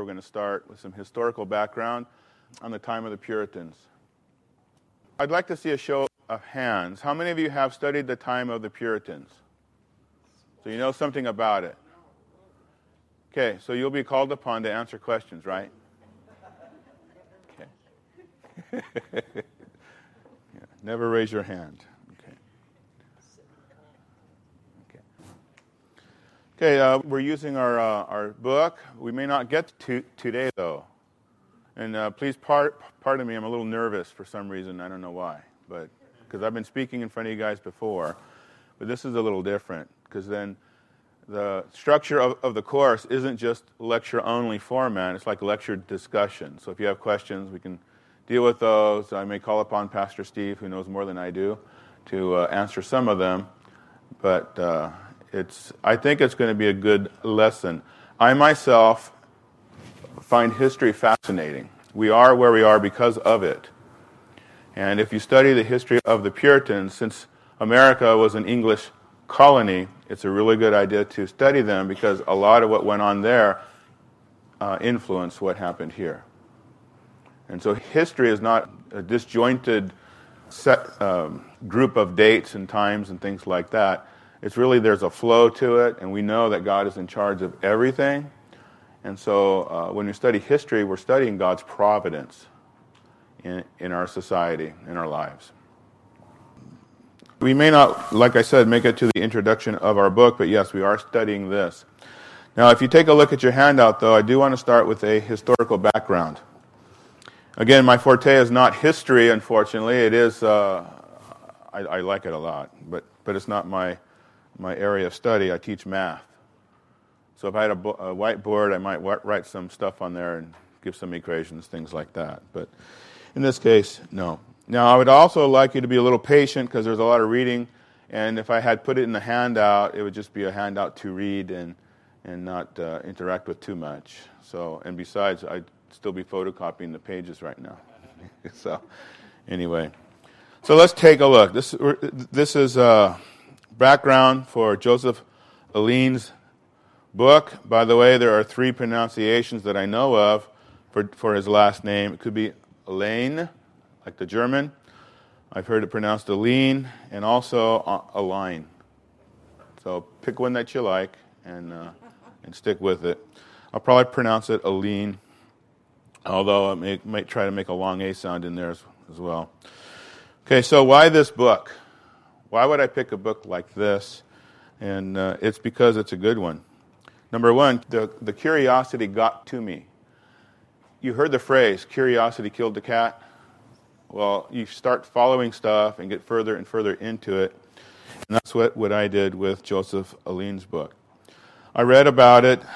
we're going to start with some historical background on the time of the Puritans. I'd like to see a show of hands. How many of you have studied the time of the Puritans? So you know something about it. Okay, so you'll be called upon to answer questions, right? Okay. Yeah, never raise your hand. Okay, we're using our book. We may not get to today, though. And please pardon me, I'm a little nervous for some reason. I don't know why, but because I've been speaking in front of you guys before. But this is a little different, because then the structure of the course isn't just lecture-only format. It's like lecture discussion. So if you have questions, we can deal with those. I may call upon Pastor Steve, who knows more than I do, to answer some of them. But I think it's going to be a good lesson. I myself find history fascinating. We are where we are because of it. And if you study the history of the Puritans, since America was an English colony, it's a really good idea to study them because a lot of what went on there influenced what happened here. And so history is not a disjointed set group of dates and times and things like that. It's really, there's a flow to it, and we know that God is in charge of everything. And so when we study history, we're studying God's providence in our society, in our lives. We may not, like I said, make it to the introduction of our book, but yes, we are studying this. Now, if you take a look at your handout, though, I do want to start with a historical background. Again, my forte is not history, unfortunately. It is, I like it a lot, but it's not my area of study. I teach math. So if I had a whiteboard, I might write some stuff on there and give some equations, things like that. But in this case, no. Now, I would also like you to be a little patient because there's a lot of reading. And if I had put it in the handout, it would just be a handout to read and not interact with too much. So, and besides, I'd still be photocopying the pages right now. So anyway. So let's take a look. This is background for Joseph Allene's book. By the way, there are 3 pronunciations that I know of for his last name. It could be Alleyne, like the German. I've heard it pronounced Allene, and also Aline. So pick one that you like and stick with it. I'll probably pronounce it Allene, although I might try to make a long A sound in there as well. Okay, so why this book? Why would I pick a book like this? And it's because it's a good one. Number one, the curiosity got to me. You heard the phrase, curiosity killed the cat. Well, you start following stuff and get further and further into it. And that's what I did with Joseph Allene's book. I read about it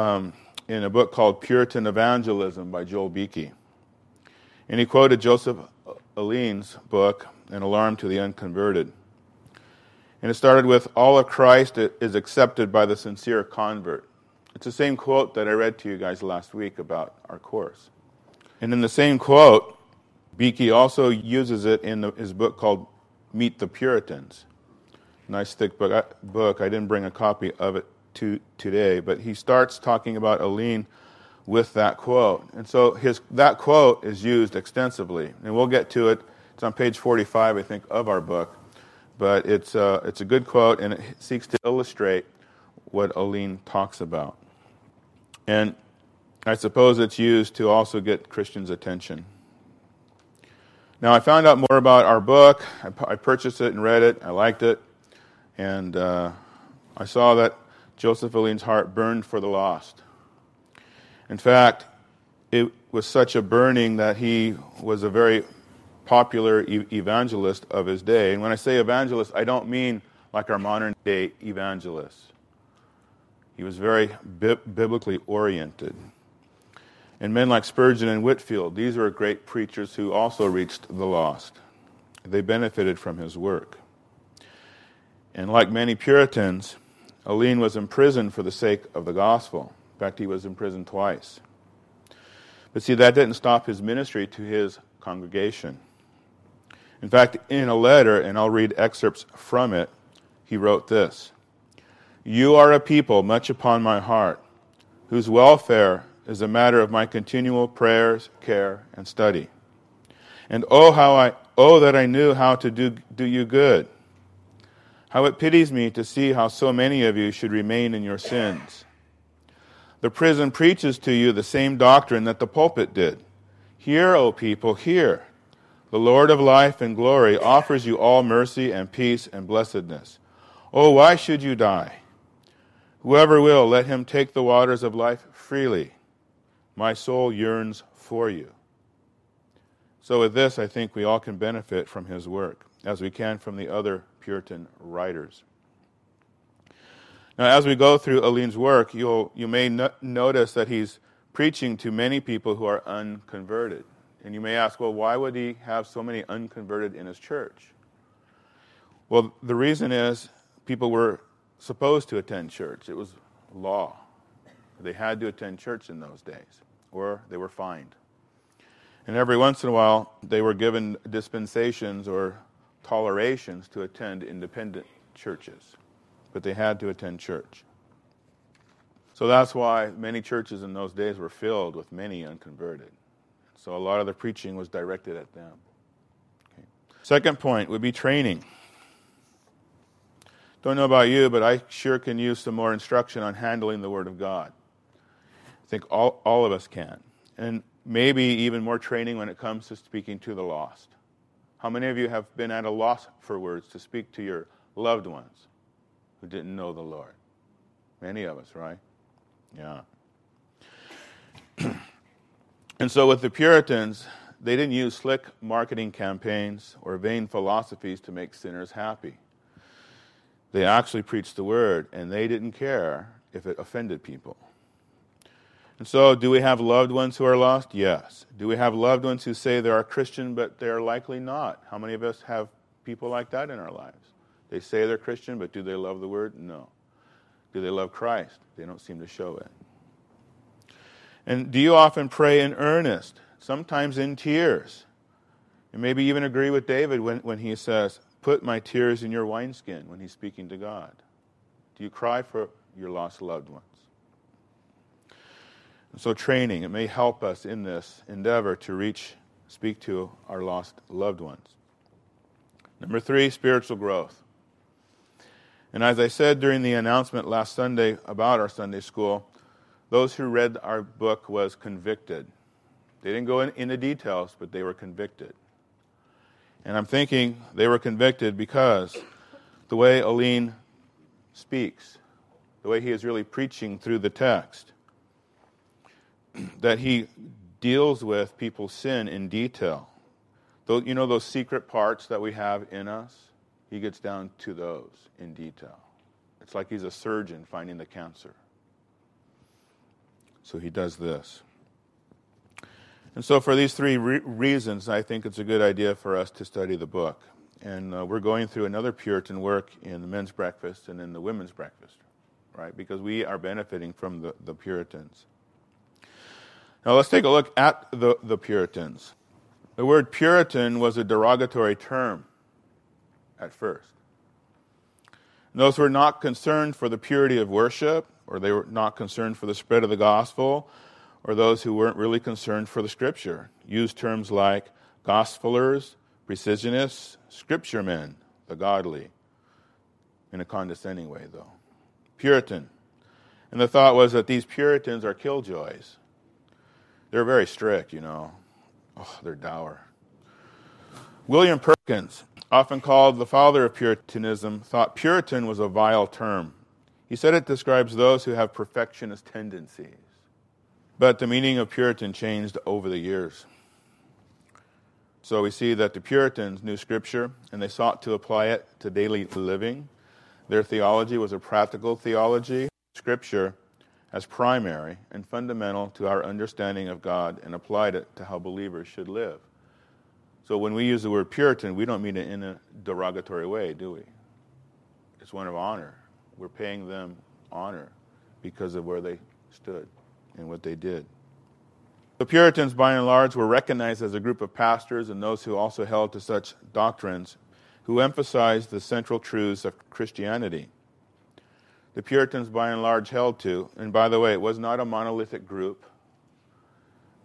in a book called Puritan Evangelism by Joel Beeke. And he quoted Joseph Allene's book, An Alarm to the Unconverted. And it started with, all of Christ is accepted by the sincere convert. It's the same quote that I read to you guys last week about our course. And in the same quote, Beeke also uses it in his book called Meet the Puritans. Nice thick book. I didn't bring a copy of it today, but he starts talking about Allene with that quote. And so that quote is used extensively. And we'll get to it. It's on page 45, I think, of our book. But it's a good quote, and it seeks to illustrate what Allene talks about. And I suppose it's used to also get Christians' attention. Now, I found out more about our book. I purchased it and read it. I liked it. And I saw that Joseph Allene's heart burned for the lost. In fact, it was such a burning that he was a very popular evangelist of his day. And when I say evangelist, I don't mean like our modern-day evangelists. He was very biblically oriented. And men like Spurgeon and Whitefield, these were great preachers who also reached the lost. They benefited from his work. And like many Puritans, Allene was imprisoned for the sake of the gospel. In fact, he was imprisoned twice. But see, that didn't stop his ministry to his congregation. In fact, in a letter, and I'll read excerpts from it, he wrote this: "You are a people much upon my heart, whose welfare is a matter of my continual prayers, care, and study. And that I knew how to do you good. How it pities me to see how so many of you should remain in your sins. The prison preaches to you the same doctrine that the pulpit did. Hear, O people, hear. The Lord of life and glory offers you all mercy and peace and blessedness. Oh, why should you die? Whoever will, let him take the waters of life freely. My soul yearns for you. So with this, I think we all can benefit from his work, as we can from the other Puritan writers. Now, as we go through Olean's work, you may notice that he's preaching to many people who are unconverted. And you may ask, well, why would he have so many unconverted in his church? Well, the reason is people were supposed to attend church. It was law. They had to attend church in those days, or they were fined. And every once in a while, they were given dispensations or tolerations to attend independent churches. But they had to attend church. So that's why many churches in those days were filled with many unconverted. So a lot of the preaching was directed at them. Okay. Second point would be training. Don't know about you, but I sure can use some more instruction on handling the Word of God. I think all of us can. And maybe even more training when it comes to speaking to the lost. How many of you have been at a loss for words to speak to your loved ones who didn't know the Lord? Many of us, right? Yeah. And so with the Puritans, they didn't use slick marketing campaigns or vain philosophies to make sinners happy. They actually preached the Word, and they didn't care if it offended people. And so, do we have loved ones who are lost? Yes. Do we have loved ones who say they are Christian, but they're likely not? How many of us have people like that in our lives? They say they're Christian, but do they love the Word? No. Do they love Christ? They don't seem to show it. And do you often pray in earnest, sometimes in tears? And maybe even agree with David when he says, put my tears in your wineskin, when he's speaking to God. Do you cry for your lost loved ones? And so training, it may help us in this endeavor to speak to our lost loved ones. Number 3, spiritual growth. And as I said during the announcement last Sunday about our Sunday school, those who read our book was convicted. They didn't go into details, but they were convicted. And I'm thinking they were convicted because the way Olean speaks, the way he is really preaching through the text, that he deals with people's sin in detail. Those secret parts that we have in us, he gets down to those in detail. It's like he's a surgeon finding the cancer. So he does this. And so for these 3 reasons, I think it's a good idea for us to study the book. And we're going through another Puritan work in the men's breakfast and in the women's breakfast, right? Because we are benefiting from the Puritans. Now let's take a look at the Puritans. The word Puritan was a derogatory term at first. And those who were not concerned for the purity of worship, or they were not concerned for the spread of the gospel, or those who weren't really concerned for the Scripture, used terms like gospelers, precisionists, scripture men, the godly, in a condescending way, though. Puritan. And the thought was that these Puritans are killjoys. They're very strict, Oh, they're dour. William Perkins, often called the father of Puritanism, thought Puritan was a vile term. He said it describes those who have perfectionist tendencies. But the meaning of Puritan changed over the years. So we see that the Puritans knew Scripture, and they sought to apply it to daily living. Their theology was a practical theology, Scripture as primary and fundamental to our understanding of God, and applied it to how believers should live. So when we use the word Puritan, we don't mean it in a derogatory way, do we? It's one of honor. We're paying them honor because of where they stood and what they did. The Puritans, by and large, were recognized as a group of pastors and those who also held to such doctrines who emphasized the central truths of Christianity. The Puritans, by and large, held to, and by the way, it was not a monolithic group.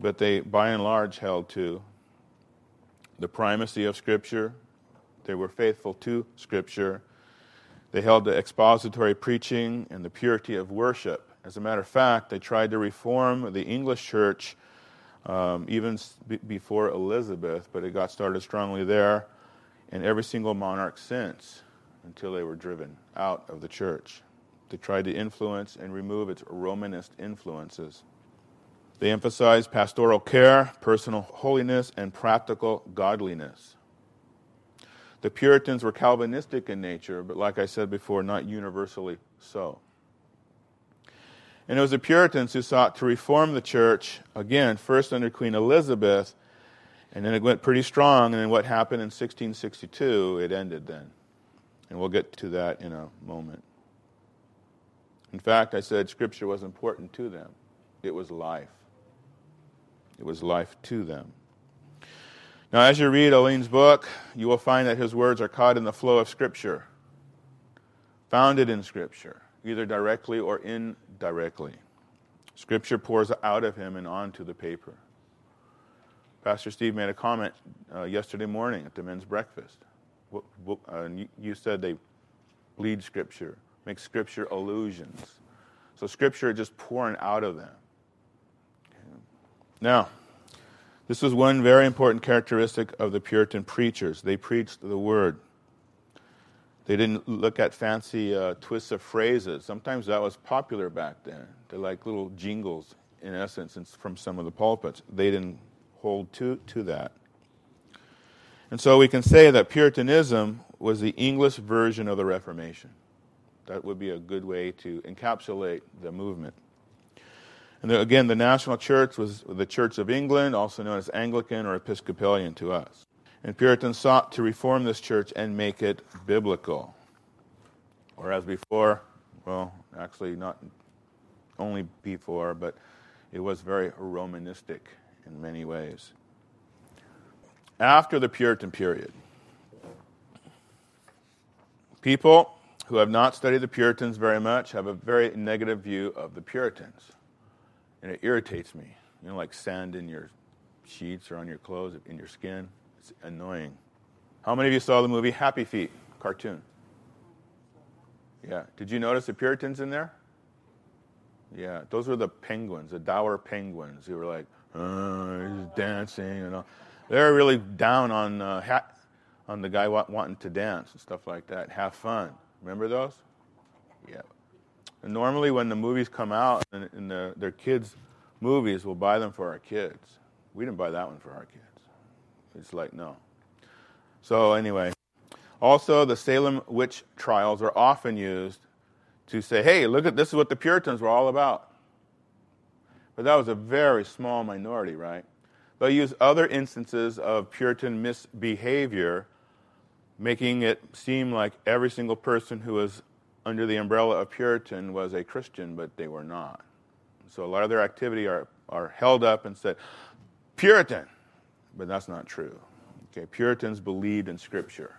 but they, by and large, held to the primacy of Scripture. They were faithful to Scripture. They held to expository preaching and the purity of worship. As a matter of fact, they tried to reform the English church even before Elizabeth, but it got started strongly there, and every single monarch since, until they were driven out of the church. They tried to influence and remove its Romanist influences. They emphasized pastoral care, personal holiness, and practical godliness. The Puritans were Calvinistic in nature, but like I said before, not universally so. And it was the Puritans who sought to reform the church, again, first under Queen Elizabeth, and then it went pretty strong, and then what happened in 1662, it ended then. And we'll get to that in a moment. In fact, I said Scripture was important to them. It was life. It was life to them. Now, as you read Olean's book, you will find that his words are caught in the flow of Scripture, founded in Scripture, either directly or indirectly. Scripture pours out of him and onto the paper. Pastor Steve made a comment yesterday morning at the men's breakfast. You said they bleed Scripture, make Scripture allusions. So Scripture just pouring out of them. Okay. Now, this was one very important characteristic of the Puritan preachers. They preached the Word. They didn't look at fancy twists of phrases. Sometimes that was popular back then. They're like little jingles, in essence, from some of the pulpits. They didn't hold to that. And so we can say that Puritanism was the English version of the Reformation. That would be a good way to encapsulate the movement. And again, the national church was the Church of England, also known as Anglican or Episcopalian to us. And Puritans sought to reform this church and make it biblical. Whereas before, well, actually not only before, but it was very Romanistic in many ways. After the Puritan period, people who have not studied the Puritans very much have a very negative view of the Puritans. And it irritates me. You know, like sand in your sheets or on your clothes, in your skin. It's annoying. How many of you saw the movie Happy Feet, cartoon? Yeah. Did you notice the Puritans in there? Yeah. Those were the penguins, the dour penguins who were like, he's dancing and all. They're really down on the guy wanting to dance and stuff like that. Have fun. Remember those? Yeah. And normally when the movies come out and they're kids' movies, we'll buy them for our kids. We didn't buy that one for our kids. It's like, no. So anyway, also the Salem witch trials are often used to say, hey, look at this is what the Puritans were all about. But that was a very small minority, right? They'll use other instances of Puritan misbehavior, making it seem like every single person who was under the umbrella of Puritan was a Christian, but they were not. So a lot of their activity are held up and said, Puritan. But that's not true. Okay, Puritans believed in Scripture.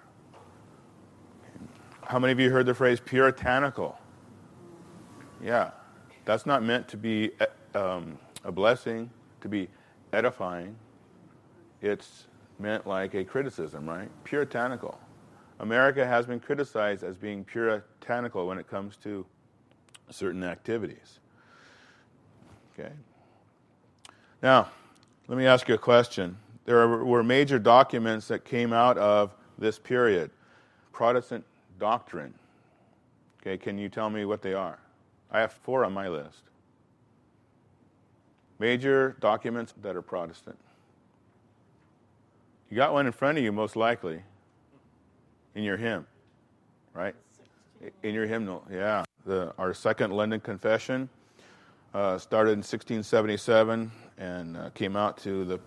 How many of you heard the phrase puritanical? Yeah, that's not meant to be a blessing, to be edifying. It's meant like a criticism, right? Puritanical. America has been criticized as being puritanical when it comes to certain activities. Okay. Now, let me ask you a question. There were major documents that came out of this period. Protestant doctrine. Okay, can you tell me what they are? I have 4 on my list. Major documents that are Protestant. You got one in front of you, most likely, in your hymn, right? In your hymnal, yeah. Our Second London Confession started in 1677 and came out to the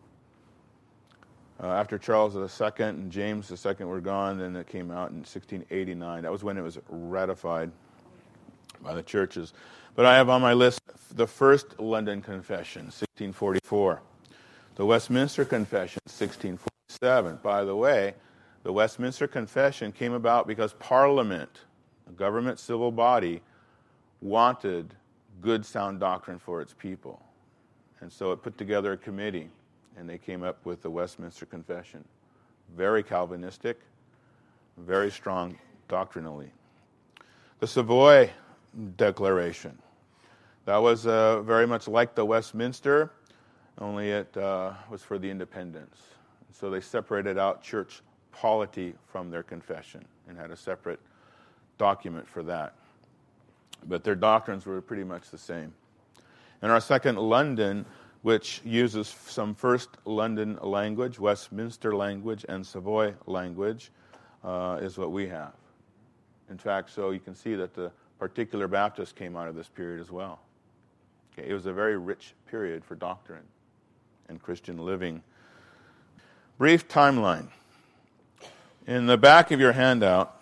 after Charles II and James II were gone, then it came out in 1689. That was when it was ratified by the churches. But I have on my list the First London Confession, 1644. The Westminster Confession, 1647. By the way, the Westminster Confession came about because Parliament, a government civil body, wanted good sound doctrine for its people. And so it put together a committee, and they came up with the Westminster Confession. Very Calvinistic, very strong doctrinally. The Savoy Declaration. That was very much like the Westminster, only it was for the independents. So they separated out church polity from their confession and had a separate document for that. But their doctrines were pretty much the same. And our Second London, which uses some First London language, Westminster language, and Savoy language, is what we have. In fact, so you can see that the particular Baptists came out of this period as well. Okay, it was a very rich period for doctrine and Christian living. Brief timeline. In the back of your handout,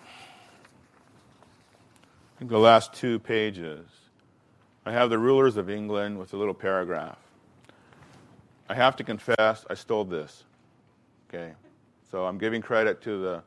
I think the last 2 pages, I have the rulers of England with a little paragraph. I have to confess, I stole this. Okay, so I'm giving credit to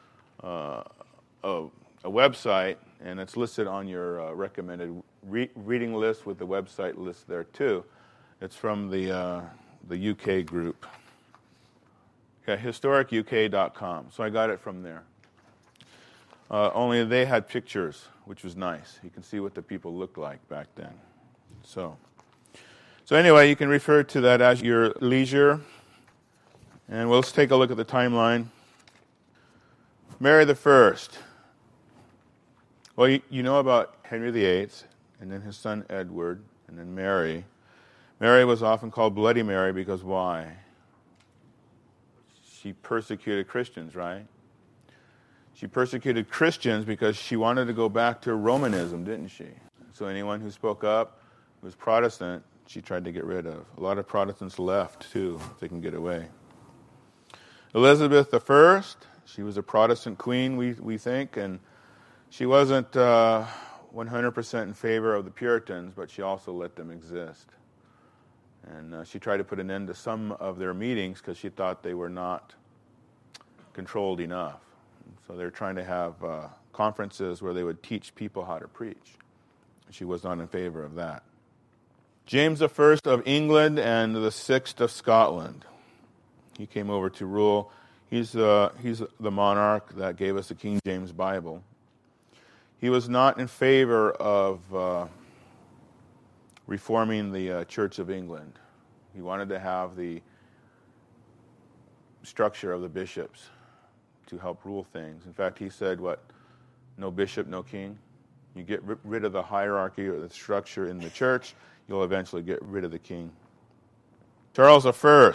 a website, and it's listed on your recommended reading list with the website list there too. It's from the UK group. Okay, historicuk.com. So I got it from there. Only they had pictures, which was nice. You can see what the people looked like back then. So anyway, you can refer to that as your leisure. And let's take a look at the timeline. Mary I. Well, you know about Henry VIII, and then his son Edward, and then Mary. Mary was often called Bloody Mary because why? She persecuted Christians, right? She persecuted Christians because she wanted to go back to Romanism, didn't she? So anyone who spoke up, who was Protestant, she tried to get rid of. A lot of Protestants left, too, if they can get away. Elizabeth I, she was a Protestant queen, we think, and she wasn't 100% in favor of the Puritans, but she also let them exist. And she tried to put an end to some of their meetings because she thought they were not controlled enough. So they're trying to have conferences where they would teach people how to preach. She was not in favor of that. James I of England and the Sixth of Scotland. He came over to rule. He's the monarch that gave us the King James Bible. He was not in favor of reforming the Church of England. He wanted to have the structure of the bishops to help rule things. In fact, he said, no bishop, no king. You get rid of the hierarchy or the structure in the church, you'll eventually get rid of the king. Charles I,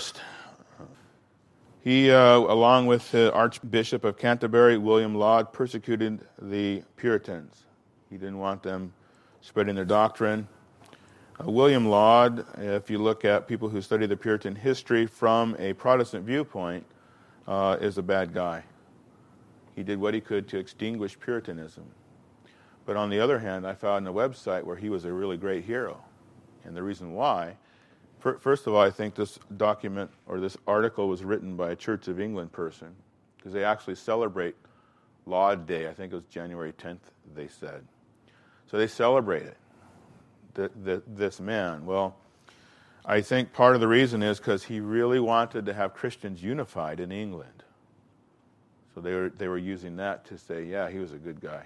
he, along with the Archbishop of Canterbury, William Laud, persecuted the Puritans. He didn't want them spreading their doctrine. William Laud, if you look at people who study the Puritan history from a Protestant viewpoint, is a bad guy. He did what he could to extinguish Puritanism. But on the other hand, I found a website where he was a really great hero. And the reason why, first of all, I think this document or this article was written by a Church of England person because they actually celebrate Laud Day. I think it was January 10th, they said. So they celebrate it. This man. Well, I think part of the reason is because he really wanted to have Christians unified in England. So they were using that to say, yeah, he was a good guy.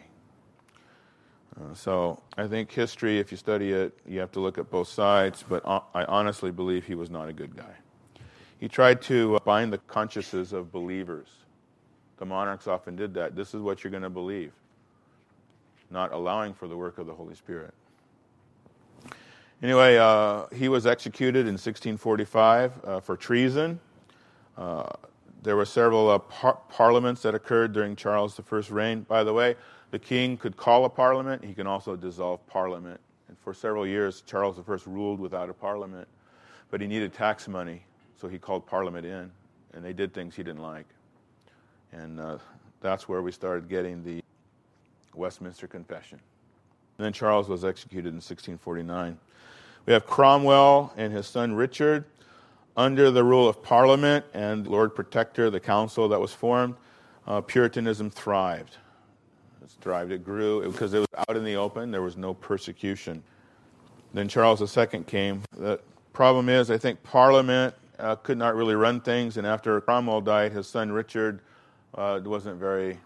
So I think history, if you study it, you have to look at both sides, but I honestly believe he was not a good guy. He tried to bind the consciences of believers. The monarchs often did that. This is what you're going to believe, not allowing for the work of the Holy Spirit. Anyway, he was executed in 1645 for treason. There were several parliaments that occurred during Charles I's reign. By the way, the king could call a parliament. He can also dissolve parliament. And for several years, Charles I ruled without a parliament. But he needed tax money, so he called parliament in. And they did things he didn't like. And that's where we started getting the Westminster Confession. And then Charles was executed in 1649. We have Cromwell and his son Richard. Under the rule of Parliament and Lord Protector, the council that was formed, Puritanism thrived. It grew because it was out in the open. There was no persecution. Then Charles II came. Problem is, I think Parliament could not really run things, and after Cromwell died, his son Richard wasn't very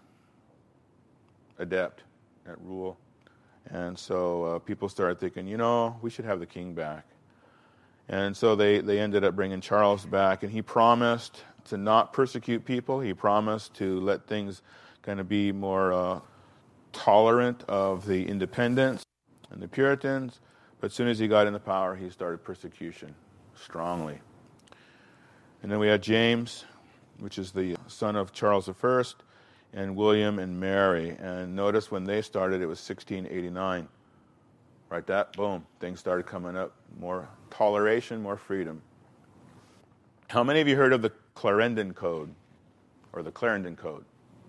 adept at rule. And so people started thinking, we should have the king back. And so they ended up bringing Charles back, and he promised to not persecute people. He promised to let things kind of be more tolerant of the independents and the Puritans. But as soon as he got into power, he started persecution strongly. And then we had James, which is the son of Charles I, and William and Mary. And notice when they started, it was 1689. Right, boom, things started coming up. More toleration, more freedom. How many of you heard of the Clarendon Code, or the Clarendon Code?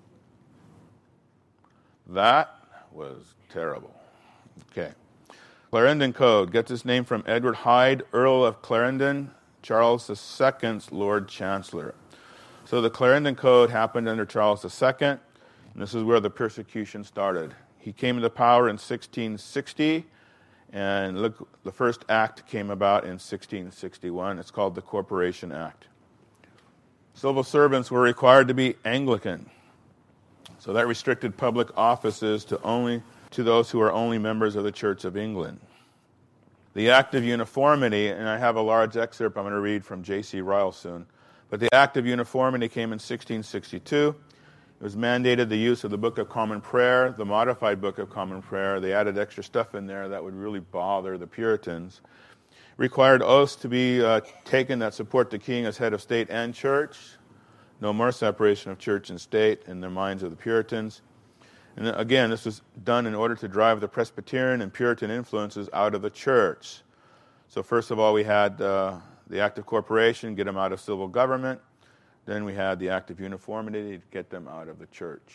That was terrible. Okay. Clarendon Code gets its name from Edward Hyde, Earl of Clarendon, Charles II's Lord Chancellor. So the Clarendon Code happened under Charles II, and this is where the persecution started. He came into power in 1660, and look, the first act came about in 1661. It's called the Corporation Act. Civil servants were required to be Anglican. So that restricted public offices to those who are only members of the Church of England. The Act of Uniformity, and I have a large excerpt I'm going to read from J.C. Ryle soon, but the Act of Uniformity came in 1662. It was mandated the use of the Book of Common Prayer, the modified Book of Common Prayer. They added extra stuff in there that would really bother the Puritans. Required oaths to be taken that support the king as head of state and church. No more separation of church and state in the minds of the Puritans. And again, this was done in order to drive the Presbyterian and Puritan influences out of the church. So first of all, we had the Act of Corporation, get them out of civil government. Then we had the Act of Uniformity to get them out of the church.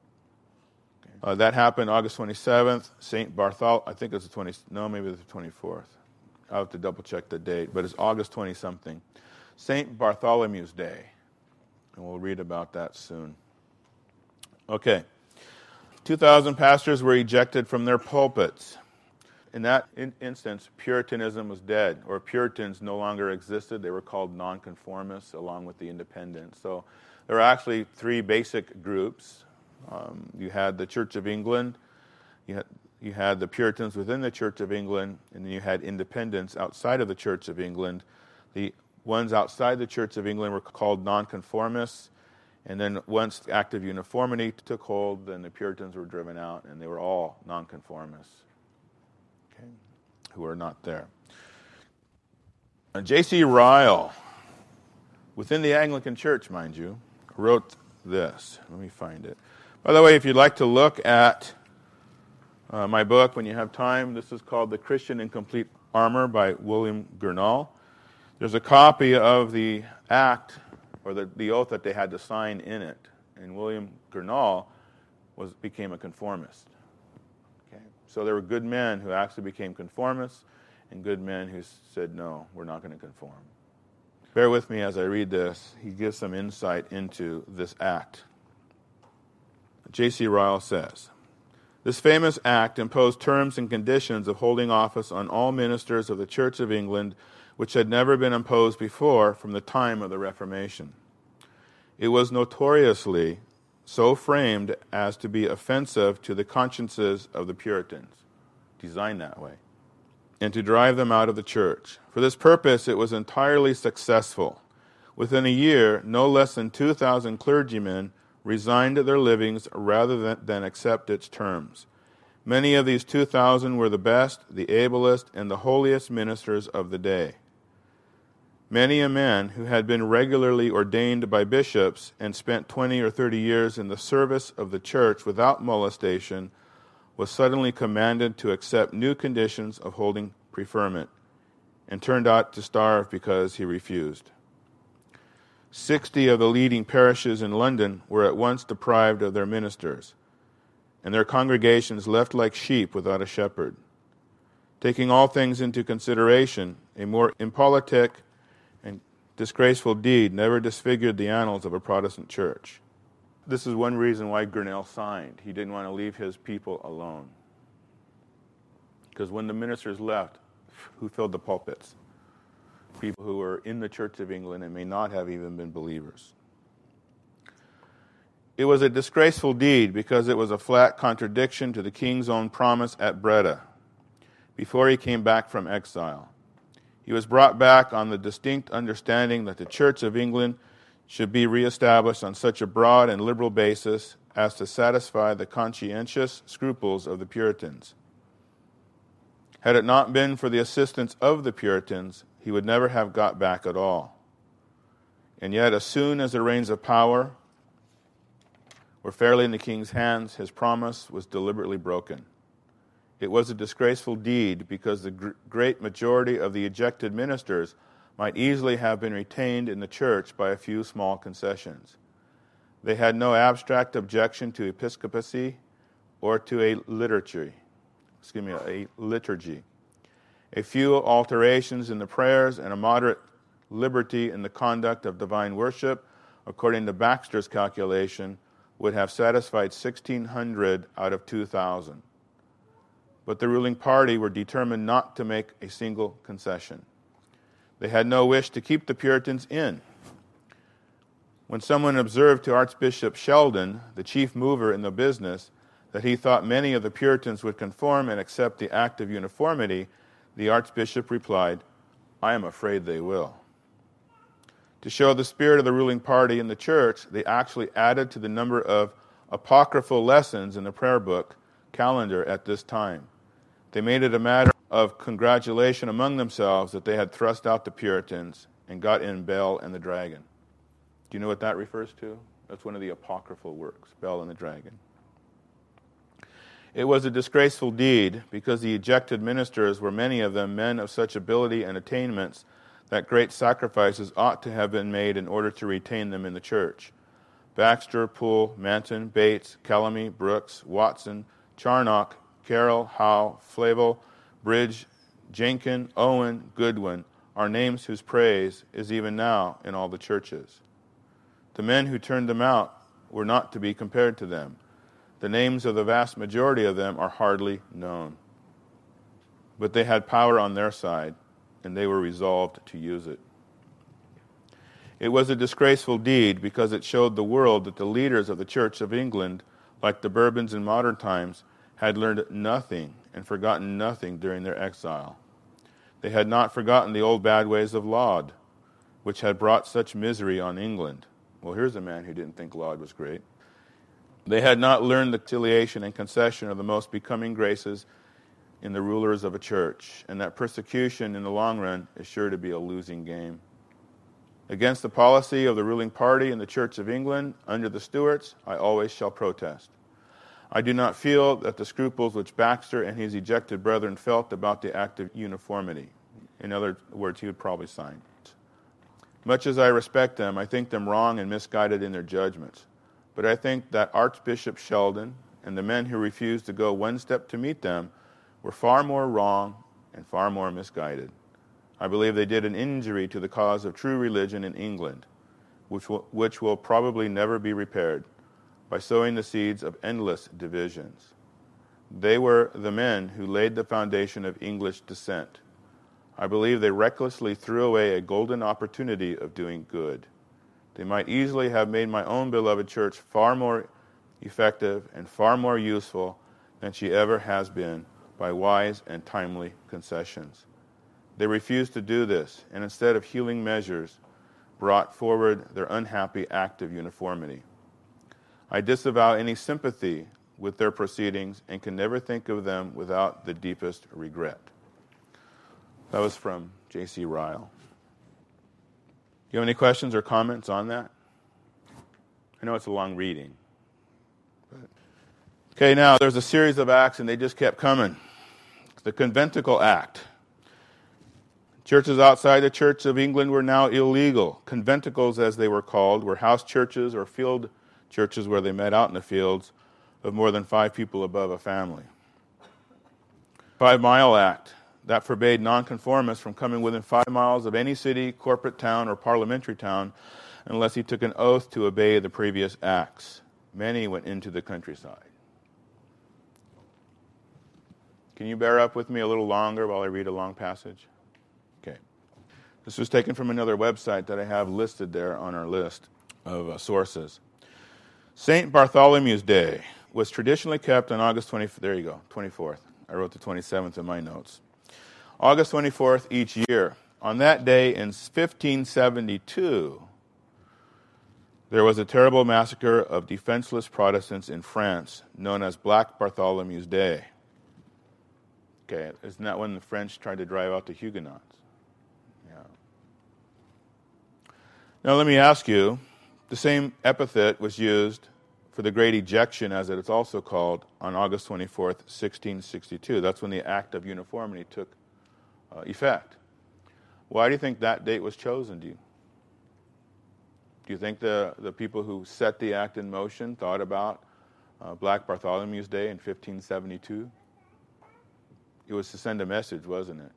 Okay. That happened August 27th. St. Bartholomew, I think it was maybe it was the 24th. I'll have to double check the date, but it's August 20-something. St. Bartholomew's Day. And we'll read about that soon. Okay. 2,000 pastors were ejected from their pulpits. In that instance, Puritanism was dead, or Puritans no longer existed. They were called nonconformists along with the independents. So there were actually three basic groups. You had the Church of England, you had the Puritans within the Church of England, and then you had independents outside of the Church of England. The ones outside the Church of England were called nonconformists. And then once the Act of Uniformity took hold, then the Puritans were driven out, and they were all nonconformists, okay, who are not there. J.C. Ryle, within the Anglican Church, mind you, wrote this. Let me find it. By the way, if you'd like to look at my book when you have time, this is called The Christian in Complete Armor by William Gurnall. There's a copy of the Act, or the oath that they had to sign in it. And William Gurnall became a conformist. Okay? So there were good men who actually became conformists, and good men who said, no, we're not going to conform. Bear with me as I read this. He gives some insight into this act. J.C. Ryle says, this famous act imposed terms and conditions of holding office on all ministers of the Church of England which had never been imposed before from the time of the Reformation. It was notoriously so framed as to be offensive to the consciences of the Puritans, designed that way, and to drive them out of the church. For this purpose, it was entirely successful. Within a year, no less than 2,000 clergymen resigned their livings rather than accept its terms. Many of these 2,000 were the best, the ablest, and the holiest ministers of the day. Many a man who had been regularly ordained by bishops and spent 20 or 30 years in the service of the church without molestation was suddenly commanded to accept new conditions of holding preferment and turned out to starve because he refused. 60 of the leading parishes in London were at once deprived of their ministers, and their congregations left like sheep without a shepherd. Taking all things into consideration, a more impolitic and disgraceful deed never disfigured the annals of a Protestant church. This is one reason why Gurnall signed. He didn't want to leave his people alone. Because when the ministers left, who filled the pulpits? people who were in the Church of England and may not have even been believers. It was a disgraceful deed because it was a flat contradiction to the king's own promise at Breda before he came back from exile. He was brought back on the distinct understanding that the Church of England should be reestablished on such a broad and liberal basis as to satisfy the conscientious scruples of the Puritans. Had it not been for the assistance of the Puritans, he would never have got back at all. And yet, as soon as the reins of power were fairly in the king's hands, his promise was deliberately broken. It was a disgraceful deed because the great majority of the ejected ministers might easily have been retained in the church by a few small concessions. They had no abstract objection to episcopacy or to a liturgy. A few alterations in the prayers and a moderate liberty in the conduct of divine worship, according to Baxter's calculation, would have satisfied 1,600 out of 2,000. But the ruling party were determined not to make a single concession. They had no wish to keep the Puritans in. When someone observed to Archbishop Sheldon, the chief mover in the business, that he thought many of the Puritans would conform and accept the Act of Uniformity, the Archbishop replied, "I am afraid they will." To show the spirit of the ruling party in the church, they actually added to the number of apocryphal lessons in the prayer book calendar at this time. They made it a matter of congratulation among themselves that they had thrust out the Puritans and got in Bel and the Dragon. Do you know what that refers to? That's one of the apocryphal works, Bel and the Dragon. It was a disgraceful deed because the ejected ministers were many of them men of such ability and attainments that great sacrifices ought to have been made in order to retain them in the church. Baxter, Poole, Manton, Bates, Calamy, Brooks, Watson, Charnock, Carroll, Howe, Flavel, Bridge, Jenkin, Owen, Goodwin are names whose praise is even now in all the churches. The men who turned them out were not to be compared to them. The names of the vast majority of them are hardly known. But they had power on their side, and they were resolved to use it. It was a disgraceful deed because it showed the world that the leaders of the Church of England, like the Bourbons in modern times, had learned nothing and forgotten nothing during their exile. They had not forgotten the old bad ways of Laud, which had brought such misery on England. Well, here's a man who didn't think Laud was great. They had not learned the conciliation and concession of the most becoming graces in the rulers of a church, and that persecution in the long run is sure to be a losing game. Against the policy of the ruling party in the Church of England under the Stuarts, I always shall protest. I do not feel that the scruples which Baxter and his ejected brethren felt about the Act of Uniformity. In other words, he would probably sign. Much as I respect them, I think them wrong and misguided in their judgments. But I think that Archbishop Sheldon and the men who refused to go one step to meet them were far more wrong and far more misguided. I believe they did an injury to the cause of true religion in England, which will probably never be repaired, by sowing the seeds of endless divisions. They were the men who laid the foundation of English dissent. I believe they recklessly threw away a golden opportunity of doing good. They might easily have made my own beloved church far more effective and far more useful than she ever has been by wise and timely concessions. They refused to do this, and instead of healing measures, brought forward their unhappy Act of Uniformity. I disavow any sympathy with their proceedings and can never think of them without the deepest regret. That was from J.C. Ryle. Do you have any questions or comments on that? I know it's a long reading. Okay, now there's a series of acts, and they just kept coming. The Conventicle Act. Churches outside the Church of England were now illegal. Conventicles, as they were called, were house churches or field churches where they met out in the fields of more than 5 people above a family. 5 Mile Act. That forbade nonconformists from coming within 5 miles of any city, corporate town, or parliamentary town unless he took an oath to obey the previous acts. Many went into the countryside. Can you bear up with me a little longer while I read a long passage? Okay. This was taken from another website that I have listed there on our list of sources. St. Bartholomew's Day was traditionally kept on August 24th. I wrote the 27th in my notes. August 24th each year. On that day in 1572, there was a terrible massacre of defenseless Protestants in France, known as Black Bartholomew's Day. Okay, isn't that when the French tried to drive out the Huguenots? Yeah. Now let me ask you, the same epithet was used for the Great Ejection, as it is also called, on August 24th, 1662. That's when the Act of Uniformity took effect. Why do you think that date was chosen, do you think the people who set the act in motion thought about Black Bartholomew's Day in 1572? It was to send a message, wasn't it?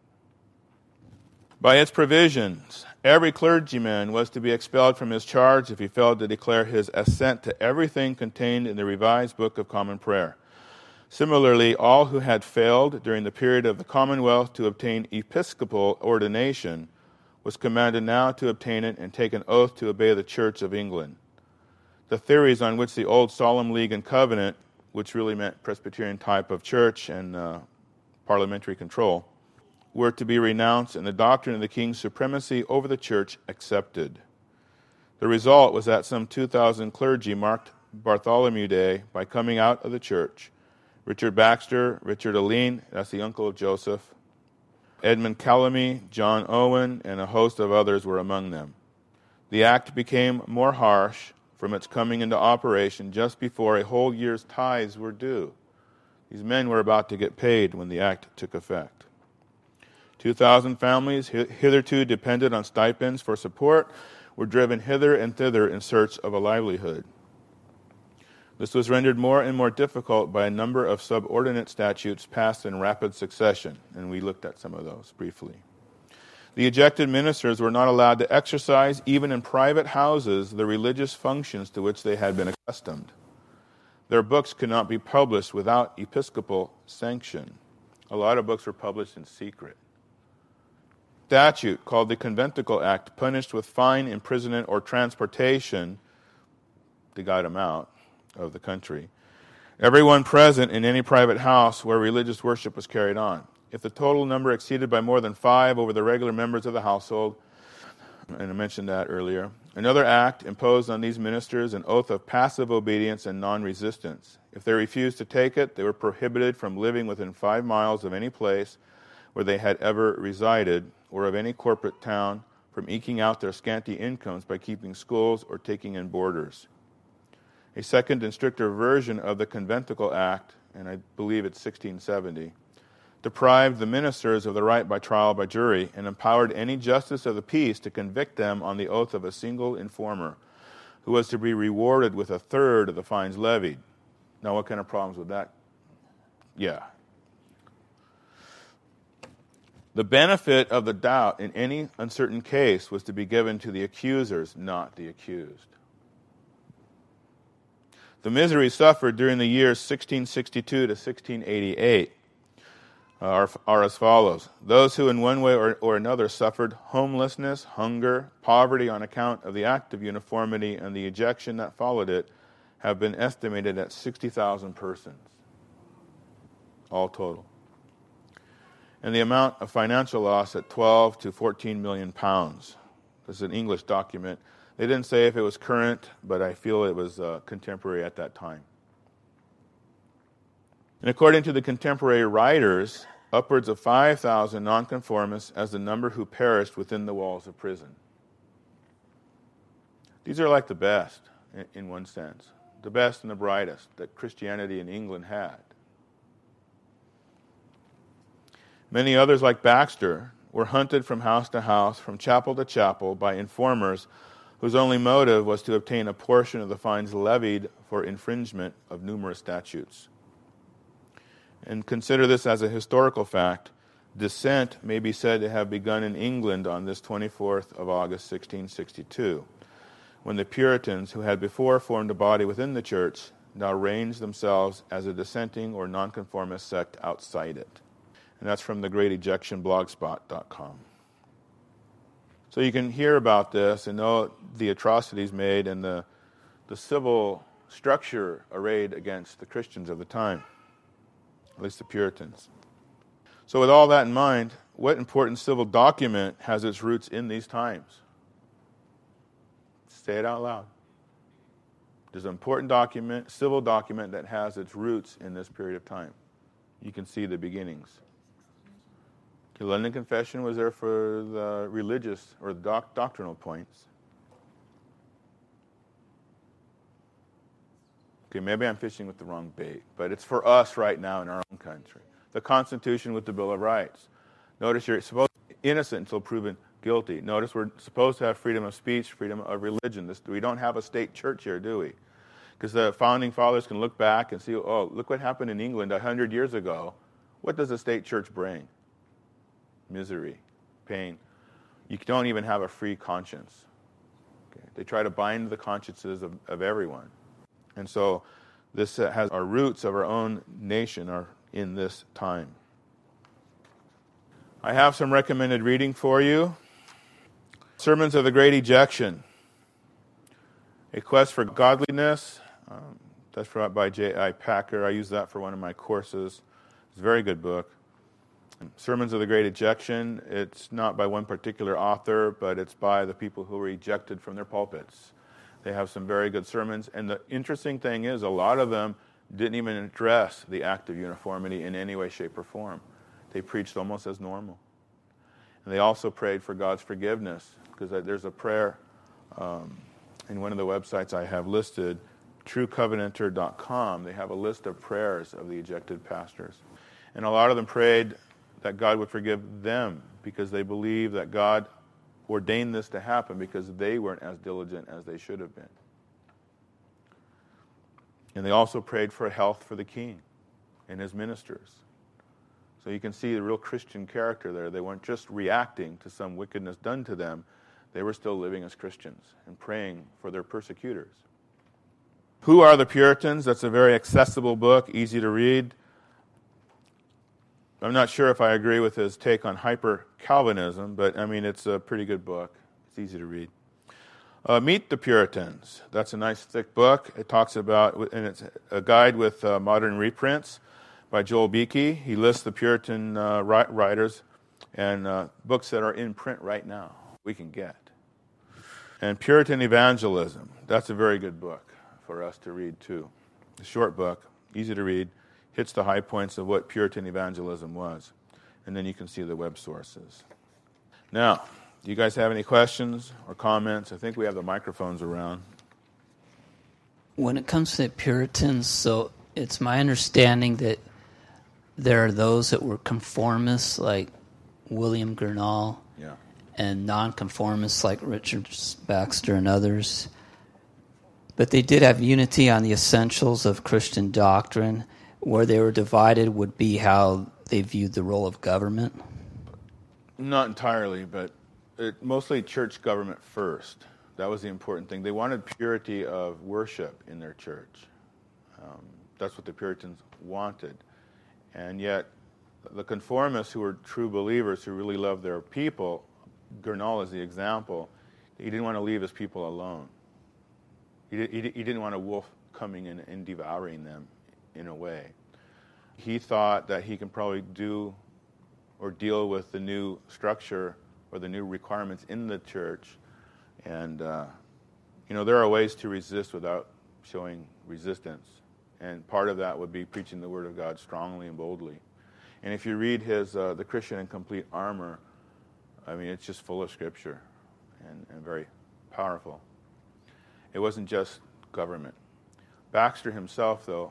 By its provisions, every clergyman was to be expelled from his charge if he failed to declare his assent to everything contained in the Revised Book of Common Prayer. Similarly, all who had failed during the period of the Commonwealth to obtain episcopal ordination was commanded now to obtain it and take an oath to obey the Church of England. The theories on which the old Solemn League and Covenant, which really meant Presbyterian type of church and parliamentary control, were to be renounced and the doctrine of the king's supremacy over the church accepted. The result was that some 2,000 clergy marked Bartholomew Day by coming out of the church. Richard Baxter, Richard Alleyne, that's the uncle of Joseph, Edmund Calamy, John Owen, and a host of others were among them. The act became more harsh from its coming into operation just before a whole year's tithes were due. These men were about to get paid when the act took effect. 2,000 families, hitherto dependent on stipends for support, were driven hither and thither in search of a livelihood. This was rendered more and more difficult by a number of subordinate statutes passed in rapid succession, and we looked at some of those briefly. The ejected ministers were not allowed to exercise, even in private houses, the religious functions to which they had been accustomed. Their books could not be published without episcopal sanction. A lot of books were published in secret. Statute called the Conventicle Act punished with fine, imprisonment, or transportation, they got them out of the country, everyone present in any private house where religious worship was carried on. If the total number exceeded by more than 5 over the regular members of the household, and I mentioned that earlier, another act imposed on these ministers an oath of passive obedience and non-resistance. If they refused to take it, they were prohibited from living within 5 miles of any place where they had ever resided, or of any corporate town, from eking out their scanty incomes by keeping schools or taking in boarders. A second and stricter version of the Conventicle Act, and I believe it's 1670, deprived the ministers of the right by trial by jury and empowered any justice of the peace to convict them on the oath of a single informer, who was to be rewarded with 1/3 of the fines levied. Now, what kind of problems with that? Yeah. The benefit of the doubt in any uncertain case was to be given to the accusers, not the accused. The misery suffered during the years 1662 to 1688 are as follows. Those who in one way or another suffered homelessness, hunger, poverty on account of the Act of Uniformity and the ejection that followed it have been estimated at 60,000 persons, all total. And the amount of financial loss at 12 to 14 million pounds. This is an English document. They didn't say if it was current, but I feel it was contemporary at that time. And according to the contemporary writers, upwards of 5,000 nonconformists as the number who perished within the walls of prison. These are like the best, in one sense, the best and the brightest that Christianity in England had. Many others, like Baxter, were hunted from house to house, from chapel to chapel, by informers whose only motive was to obtain a portion of the fines levied for infringement of numerous statutes. And consider this as a historical fact. Dissent may be said to have begun in England on this 24th of August, 1662, when the Puritans, who had before formed a body within the church, now ranged themselves as a dissenting or nonconformist sect outside it. And that's from the Great Ejection blogspot.com. So you can hear about this and know the atrocities made and the civil structure arrayed against the Christians of the time, at least the Puritans. So with all that in mind, what important civil document has its roots in these times? Say it out loud. There's an important document, civil document, that has its roots in this period of time. You can see the beginnings. The London Confession was there for the religious or the doctrinal points. Okay, maybe I'm fishing with the wrong bait, but it's for us right now in our own country. The Constitution with the Bill of Rights. Notice you're supposed to be innocent until proven guilty. Notice we're supposed to have freedom of speech, freedom of religion. We don't have a state church here, do we? Because the founding fathers can look back and see, oh, look what happened in England 100 years ago. What does a state church bring? Misery, pain. You don't even have a free conscience. Okay? They try to bind the consciences of everyone. And so this has our roots of our own nation are in this time. I have some recommended reading for you. Sermons of the Great Ejection. A Quest for Godliness. That's by J.I. Packer. I use that for one of my courses. It's a very good book. Sermons of the Great Ejection. It's not by one particular author, but it's by the people who were ejected from their pulpits. They have some very good sermons. And the interesting thing is, a lot of them didn't even address the act of uniformity in any way, shape, or form. They preached almost as normal. And they also prayed for God's forgiveness, because there's a prayer in one of the websites I have listed, truecovenanter.com. They have a list of prayers of the ejected pastors. And a lot of them prayed that God would forgive them because they believe that God ordained this to happen because they weren't as diligent as they should have been. And they also prayed for health for the king and his ministers. So you can see the real Christian character there. They weren't just reacting to some wickedness done to them. They were still living as Christians and praying for their persecutors. Who Are the Puritans? That's a very accessible book, easy to read. I'm not sure if I agree with his take on hyper-Calvinism, but I mean, it's a pretty good book. It's easy to read. Meet the Puritans. That's a nice thick book. It talks about, and it's a guide with modern reprints by Joel Beakey. He lists the Puritan writers and books that are in print right now we can get. And Puritan Evangelism. That's a very good book for us to read too. A short book, easy to read, hits the high points of what Puritan evangelism was. And then you can see the web sources. Now, do you guys have any questions or comments? I think we have the microphones around. When it comes to Puritans, so it's my understanding that there are those that were conformists like William Gurnall, and nonconformists like Richard Baxter and others. But they did have unity on the essentials of Christian doctrine. Where they were divided would be how they viewed the role of government. Not entirely, but mostly church government first. That was the important thing. They wanted purity of worship in their church. That's what the Puritans wanted. And yet, the conformists who were true believers, who really loved their people, Gurnall is the example, he didn't want to leave his people alone. He didn't want a wolf coming in and devouring them in a way. He thought that he can probably do or deal with the new structure or the new requirements in the church. And, there are ways to resist without showing resistance. And part of that would be preaching the Word of God strongly and boldly. And if you read his The Christian in Complete Armor, I mean, it's just full of Scripture and very powerful. It wasn't just government. Baxter himself, though,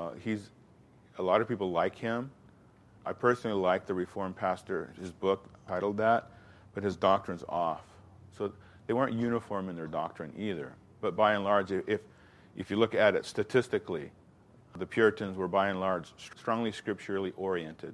a lot of people like him. I personally like the Reformed pastor, his book titled that, but his doctrine's off. So they weren't uniform in their doctrine either. But by and large, if you look at it statistically, the Puritans were by and large strongly scripturally oriented.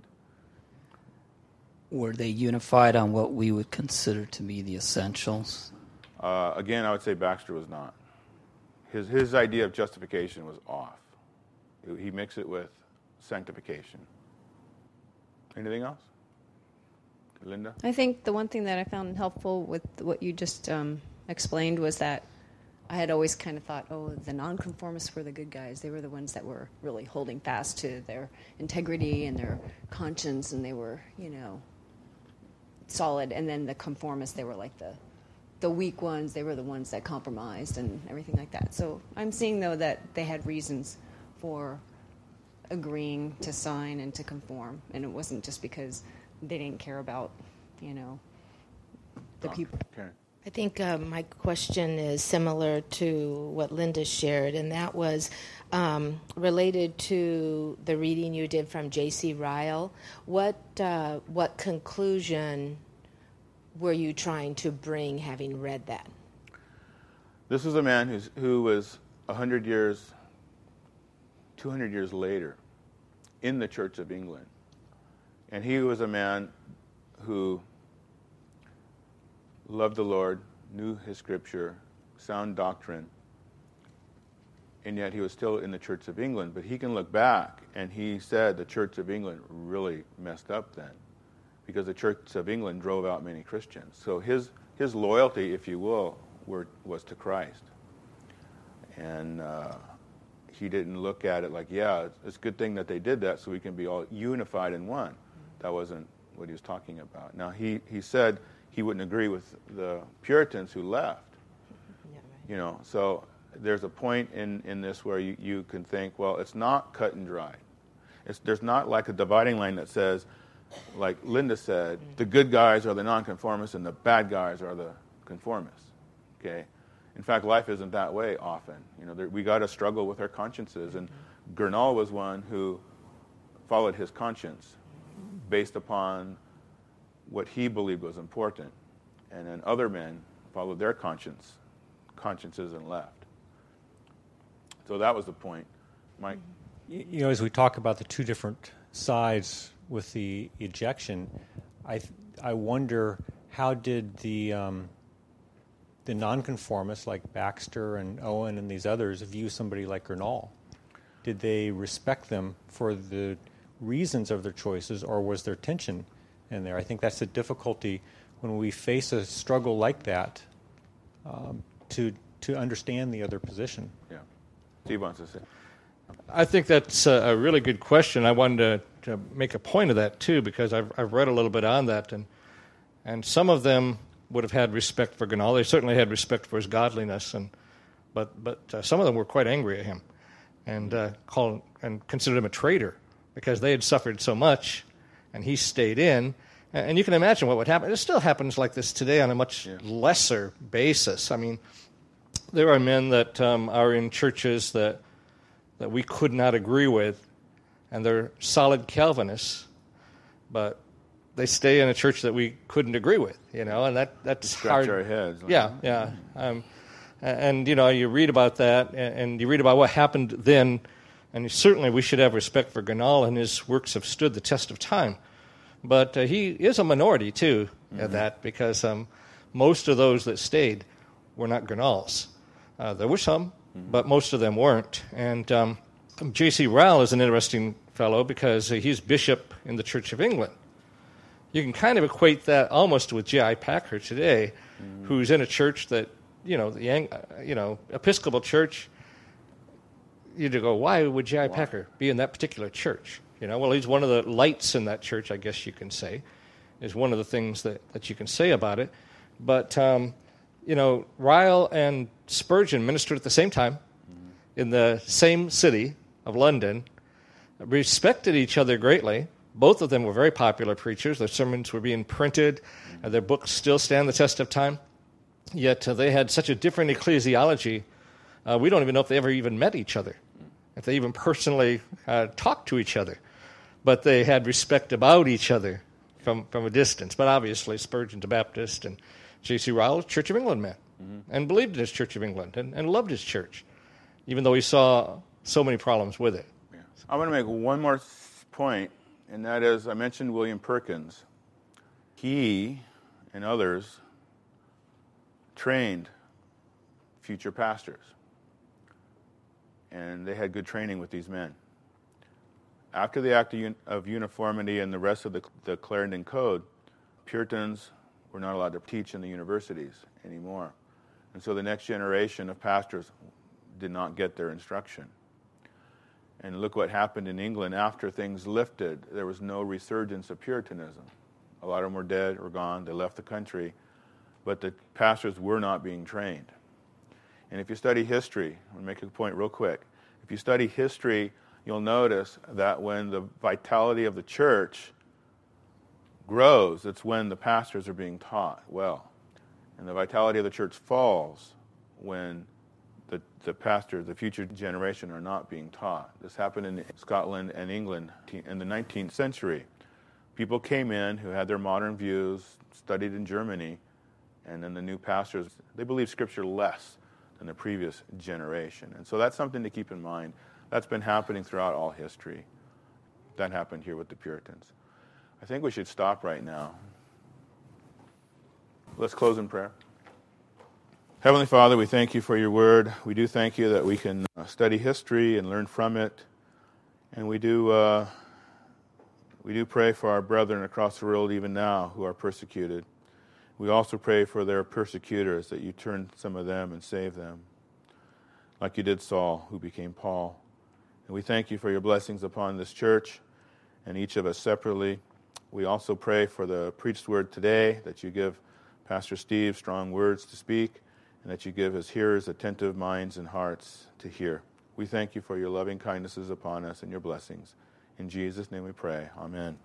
Were they unified on what we would consider to be the essentials? Again, I would say Baxter was not. His idea of justification was off. He mixed it with sanctification. Anything else? Linda? I think the one thing that I found helpful with what you just explained was that I had always kind of thought, the nonconformists were the good guys. They were the ones that were really holding fast to their integrity and their conscience, and they were, solid. And then the conformists, they were like the weak ones. They were the ones that compromised and everything like that. So I'm seeing, though, that they had reasons for agreeing to sign and to conform, and it wasn't just because they didn't care about, the people. Okay. I think my question is similar to what Linda shared, and that was related to the reading you did from J.C. Ryle. What conclusion were you trying to bring, having read that? This is a man who was 100 years, 200 years later in the Church of England. And he was a man who loved the Lord, knew his scripture, sound doctrine, and yet he was still in the Church of England. But he can look back, and he said the Church of England really messed up then, because the Church of England drove out many Christians. So his loyalty, if you will, was to Christ. And he didn't look at it like, it's a good thing that they did that so we can be all unified in one. That wasn't what he was talking about. Now, he said he wouldn't agree with the Puritans who left. Yeah, right. So there's a point in this where you can think, well, it's not cut and dried. There's not like a dividing line that says, like Linda said, the good guys are the nonconformists and the bad guys are the conformists. Okay? In fact, life isn't that way often. We got to struggle with our consciences, and Gurnall was one who followed his conscience based upon what he believed was important, and then other men followed their consciences and left. So that was the point. Mike? As we talk about the two different sides with the ejection, I wonder, how did the nonconformists like Baxter and Owen and these others view somebody like Gurnall? Did they respect them for the reasons of their choices, or was there tension in there? I think that's the difficulty when we face a struggle like that, to understand the other position. Yeah. Steve wants to say. I think that's a really good question. I wanted to make a point of that too, because I've read a little bit on that, and some of them would have had respect for Gurnall. They certainly had respect for his godliness, but some of them were quite angry at him and considered him a traitor because they had suffered so much, and he stayed in. And you can imagine what would happen. It still happens like this today on a much lesser basis. I mean, there are men that are in churches that we could not agree with, and they're solid Calvinists, but they stay in a church that we couldn't agree with, and that's scratch hard. Our heads. Yeah. And you read about that, and you read about what happened then, and certainly we should have respect for Gurnall, and his works have stood the test of time. But he is a minority, too, at that, because most of those that stayed were not Gurnalls. There were some, but most of them weren't. And J.C. Ryle is an interesting fellow because he's bishop in the Church of England. You can kind of equate that almost with J.I. Packer today, who's in a church that, the Episcopal Church, you'd go, why would J.I. Packer be in that particular church? Well, he's one of the lights in that church, I guess you can say, is one of the things that you can say about it. But, Ryle and Spurgeon ministered at the same time in the same city of London, respected each other greatly. Both of them were very popular preachers. Their sermons were being printed. Their books still stand the test of time. Yet they had such a different ecclesiology, we don't even know if they ever even met each other, if they even personally talked to each other. But they had respect about each other from a distance. But obviously, Spurgeon's a Baptist, and J.C. Ryle was a Church of England man, and believed in his Church of England, and loved his church, even though he saw so many problems with it. Yeah. I want to make one more point, and that is, I mentioned William Perkins. He and others trained future pastors, and they had good training with these men. After the Act of Uniformity and the rest of the Clarendon Code, Puritans were not allowed to teach in the universities anymore. And so the next generation of pastors did not get their instruction. And look what happened in England after things lifted. There was no resurgence of Puritanism. A lot of them were dead or gone. They left the country. But the pastors were not being trained. And if you study history, I'm going to make a point real quick. If you study history, you'll notice that when the vitality of the church grows, it's when the pastors are being taught well. And the vitality of the church falls when the pastors, the future generation, are not being taught. This happened in Scotland and England in the 19th century. People came in who had their modern views, studied in Germany, and then the new pastors, they believed Scripture less than the previous generation. And so that's something to keep in mind. That's been happening throughout all history. That happened here with the Puritans. I think we should stop right now. Let's close in prayer. Heavenly Father, we thank you for your word. We do thank you that we can study history and learn from it. And we do pray for our brethren across the world even now who are persecuted. We also pray for their persecutors, that you turn some of them and save them, like you did Saul, who became Paul. And we thank you for your blessings upon this church and each of us separately. We also pray for the preached word today, that you give Pastor Steve strong words to speak, and that you give his hearers attentive minds and hearts to hear. We thank you for your loving kindnesses upon us and your blessings. In Jesus' name we pray. Amen.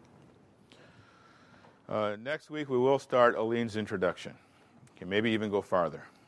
Next week we will start Aline's introduction. Okay, maybe even go farther.